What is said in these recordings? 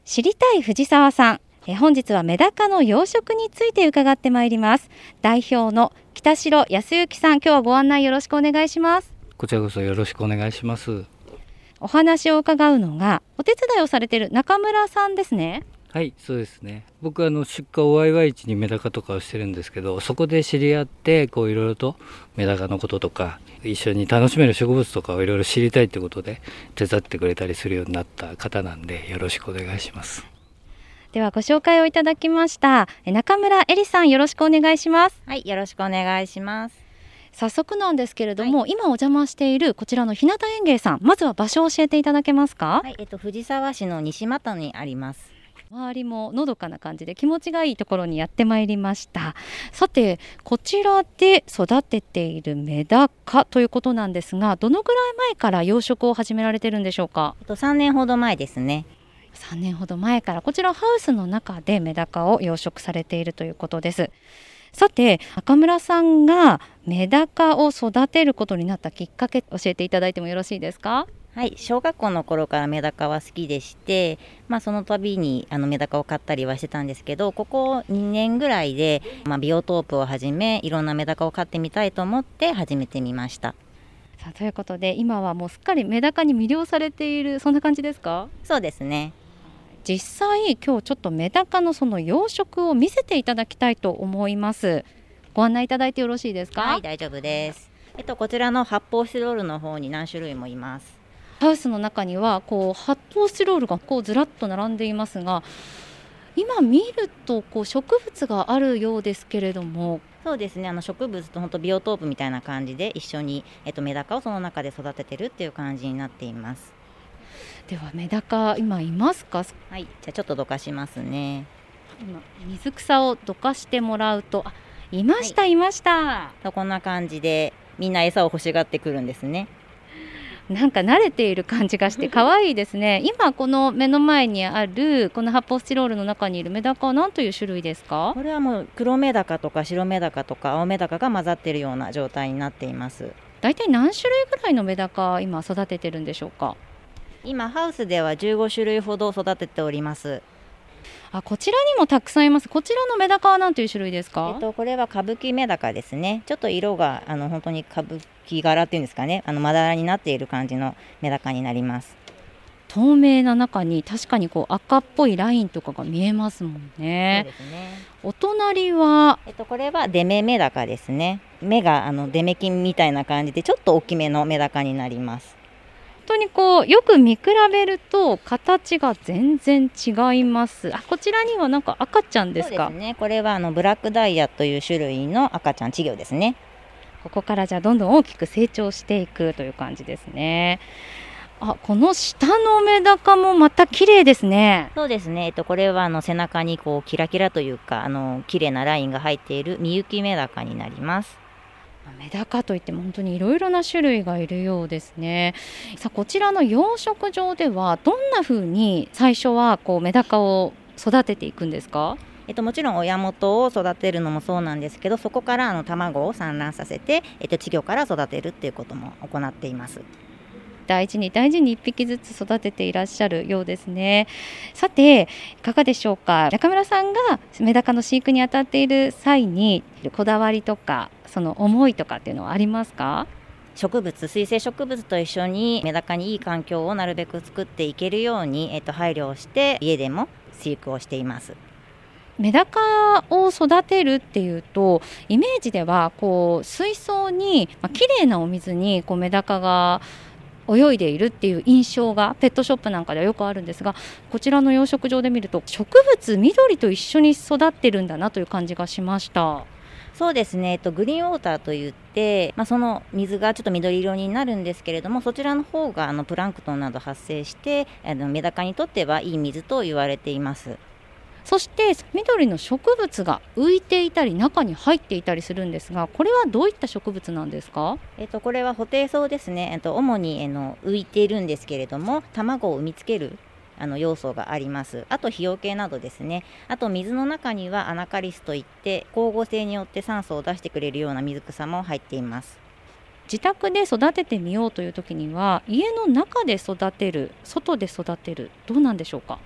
知りたい藤沢さん、本日はメダカの養殖について伺ってまいります。代表の北城康之さん、今日はご案内よろしくお願いします。 こちらこそよろしくお願いします。 お話を伺うのがお手伝いをされている中村さんですね。 はい、そうですね。僕は出荷 OIY にメダカとかをしてるんですけど、そこで知り合っていろいろとメダカのこととか一緒に楽しめる植物とかをいろいろ知りたいということで手伝ってくれたりするようになった方なんで、よろしくお願いします。 ではご紹介をいただきました中村恵里さん、よろしくお願いします。 はい、よろしくお願いします。 早速なんですけれども、今お邪魔しているこちらの日向園芸さん、まずは場所を教えていただけますか？ はい、藤沢市の西又にあります。 周りものどかな感じで気持ちがいいところにやってまいりました。さて、こちらで育てているメダカということなんですが、どのぐらい前から養殖を始められてるんでしょうか ？3年ほど前ですね。 3年ほど前からこちらハウスの中でメダカを養殖されているということです。さて、中村さんがメダカを育てることになったきっかけ、教えていただいてもよろしいですか？ はい、小学校の頃からメダカは好きでして、その度にメダカを飼ったりはしてたんですけど、ここ2年ぐらいで、ビオトープをはじめいろんなメダカを飼ってみたいと思って始めてみました。 さあ、ということで今はもうすっかりメダカに魅了されている、そんな感じですか？ そうですね。 実際今日ちょっとメダカのその養殖を見せていただきたいと思います。ご案内いただいてよろしいですか？ はい、大丈夫です。こちらの発泡スチロールの方に何種類もいます。 ハウスの中には発泡スチロールがずらっと並んでいますが、今見ると植物があるようですけれども。 そうですね、植物と本当ビオトープみたいな感じで一緒に、メダカをその中で育ててるっていう感じになっています。 ではメダカ今いますか？ はい、じゃあちょっとどかしますね。 今水草をどかしてもらうと、いました、いました。 こんな感じでみんな餌を欲しがってくるんですね。 なんか慣れている感じがして可愛いですね。今この目の前にあるこの発泡スチロールの中にいるメダカは何という種類ですか？ これはもう黒メダカとか白メダカとか青メダカが混ざっているような状態になっています。 だいたい何種類ぐらいのメダカ今育ててるんでしょうか？ 今ハウスでは15種類ほど育てております。 こちらにもたくさんいます。こちらのメダカは何という種類ですか？ これは歌舞伎メダカですね。ちょっと色が本当に歌舞伎柄っていうんですかね、まだらになっている感じのメダカになります。 透明な中に確かに赤っぽいラインとかが見えますもんね。 そうですね。 お隣は、 これはデメメダカですね。目がデメキンみたいな感じでちょっと大きめのメダカになります。 本当によく見比べると形が全然違います。こちらにはなんか赤ちゃんですか？ そうですね、これはブラックダイヤという種類の赤ちゃん稚魚ですね。 ここからじゃあどんどん大きく成長していくという感じですね。この下のメダカもまた綺麗ですね。 そうですね、これは背中にキラキラというか綺麗なラインが入っているミユキメダカになります。 メダカといっても本当にいろいろな種類がいるようですね。さあ、こちらの養殖場ではどんな風に最初はメダカを育てていくんですか？ もちろん親元を育てるのもそうなんですけど、そこから卵を産卵させて、稚魚から育てるっていうことも行っています。 大事に大事に1匹ずつ育てていらっしゃるようですね。さて、いかがでしょうか？中村さんがメダカの飼育にあたっている際にこだわりとかその思いとかっていうのはありますか？ 水生植物と一緒にメダカにいい環境をなるべく作っていけるように、配慮をして家でも飼育をしています。 メダカを育てるっていうとイメージでは水槽にきれいなお水にメダカが泳いでいるっていう印象がペットショップなんかではよくあるんですが、こちらの養殖場で見ると植物緑と一緒に育ってるんだなという感じがしました。 そうですね、グリーンウォーターといって、その水がちょっと緑色になるんですけれども、そちらの方がプランクトンなど発生してメダカにとってはいい水と言われています。 そして緑の植物が浮いていたり中に入っていたりするんですが、これはどういった植物なんですか？ これはホテイソウですね。主に浮いているんですけれども、卵を産みつける要素があります。あと肥養系などですね。あと水の中にはアナカリスといって光合成によって酸素を出してくれるような水草も入っています。 自宅で育ててみようという時には家の中で育てる、外で育てる、どうなんでしょうか？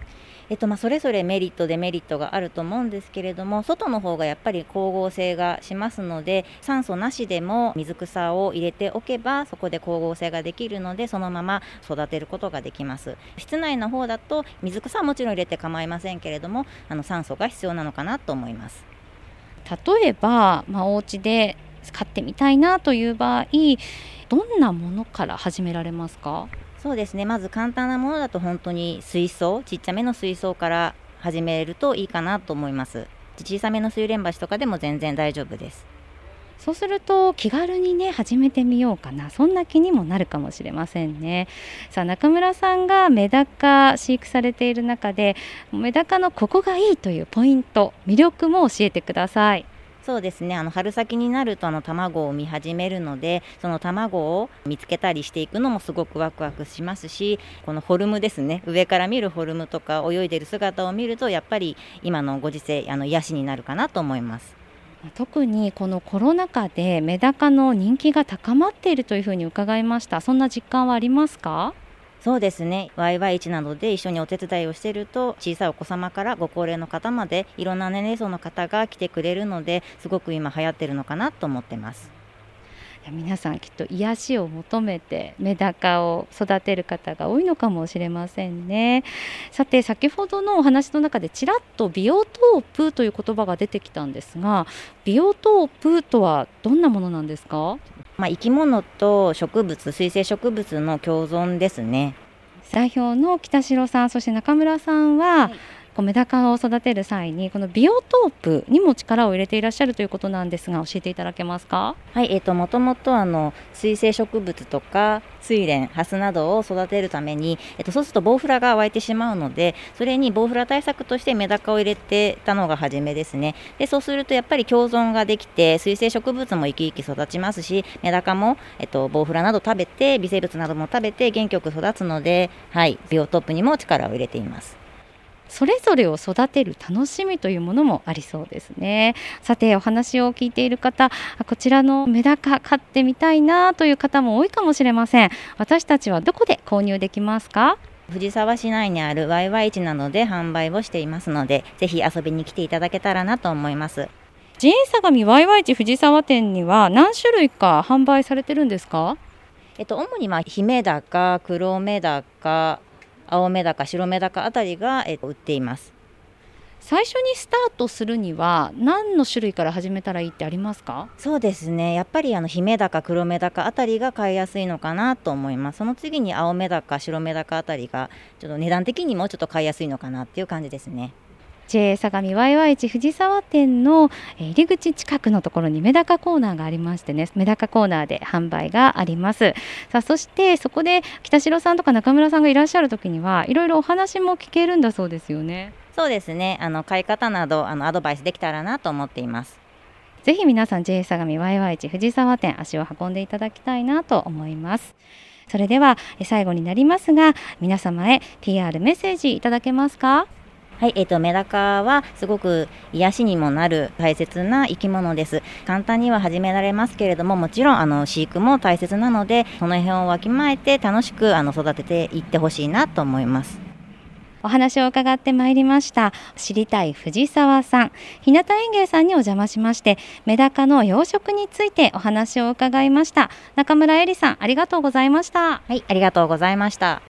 それぞれメリットデメリットがあると思うんですけれども、外の方がやっぱり光合成がしますので、酸素なしでも水草を入れておけばそこで光合成ができるので、そのまま育てることができます。室内の方だと水草はもちろん入れて構いませんけれども、酸素が必要なのかなと思います。 例えば、お家で飼ってみたいなという場合、どんなものから始められますか？ そうですね、まず簡単なものだと本当に水槽、ちっちゃめの水槽から始めるといいかなと思います。小さめの水蓮鉢とかでも全然大丈夫です。 そうすると気軽にね始めてみようかな、そんな気にもなるかもしれませんね。さあ、中村さんがメダカ飼育されている中で、メダカのここがいいというポイント、魅力も教えてください。 そうですね、春先になると卵を産み始めるので、その卵を見つけたりしていくのもすごくワクワクしますし、このフォルムですね、上から見るフォルムとか泳いでる姿を見ると、やっぱり今のご時世癒しになるかなと思います。 特にこのコロナ禍でメダカの人気が高まっているというふうに伺いました。そんな実感はありますか？ そうですね、ワイワイ市などで一緒にお手伝いをしていると、小さいお子様からご高齢の方までいろんな年齢層の方が来てくれるので、すごく今流行ってるのかなと思ってます。 皆さんきっと癒しを求めてメダカを育てる方が多いのかもしれませんね。さて、先ほどのお話の中でちらっとビオトープという言葉が出てきたんですが、ビオトープとはどんなものなんですか？ 生き物と植物、水生植物の共存ですね。 代表の北城さん、そして中村さんは、メダカを育てる際にこのビオトープにも力を入れていらっしゃるということなんですが、教えていただけますか？ はい、もともと水生植物とか睡蓮、ハスなどを育てるために、そうするとボウフラが湧いてしまうので、それにボウフラ対策としてメダカを入れてたのが初めですね。でそうするとやっぱり共存ができて、水生植物も生き生き育ちますし、メダカも、ボウフラなど食べて、微生物なども食べて元気よく育つので、はい、ビオトープにも力を入れています。 それぞれを育てる楽しみというものもありそうですね。さて、お話を聞いている方、こちらのメダカ飼ってみたいなという方も多いかもしれません。私たちはどこで購入できますか？ 藤沢市内にあるワイワイ市などで販売をしていますので、ぜひ遊びに来ていただけたらなと思います。 JA 相模ワイワイ市藤沢店には何種類か販売されてるんですか？ 主にヒメダカ、黒メダカ、青メダカ、白メダカあたりが、売っています。 最初にスタートするには何の種類から始めたらいいってありますか？ そうですね、やっぱりヒメダカ、黒メダカあたりが買いやすいのかなと思います。その次に青メダカ、白メダカあたりがちょっと値段的にもちょっと買いやすいのかなっていう感じですね。 JA 相模ワイワイ市藤沢店の入り口近くのところにメダカコーナーがありましてね、メダカコーナーで販売があります。さあ、そしてそこで北城さんとか中村さんがいらっしゃる時にはいろいろお話も聞けるんだそうですよね。 そうですね、買い方などアドバイスできたらなと思っています。 ぜひ皆さん JA 相模ワイワイ市藤沢店足を運んでいただきたいなと思います。それでは最後になりますが、皆様へ PR メッセージいただけますか？ はい、メダカはすごく癒しにもなる大切な生き物です。簡単には始められますけれども、もちろん飼育も大切なので、その辺をわきまえて楽しく育てていってほしいなと思います。 お話を伺ってまいりました知りたい藤沢さん、日向園芸さんにお邪魔しまして、メダカの養殖についてお話を伺いました。中村恵里さん、ありがとうございました。 はい、ありがとうございました。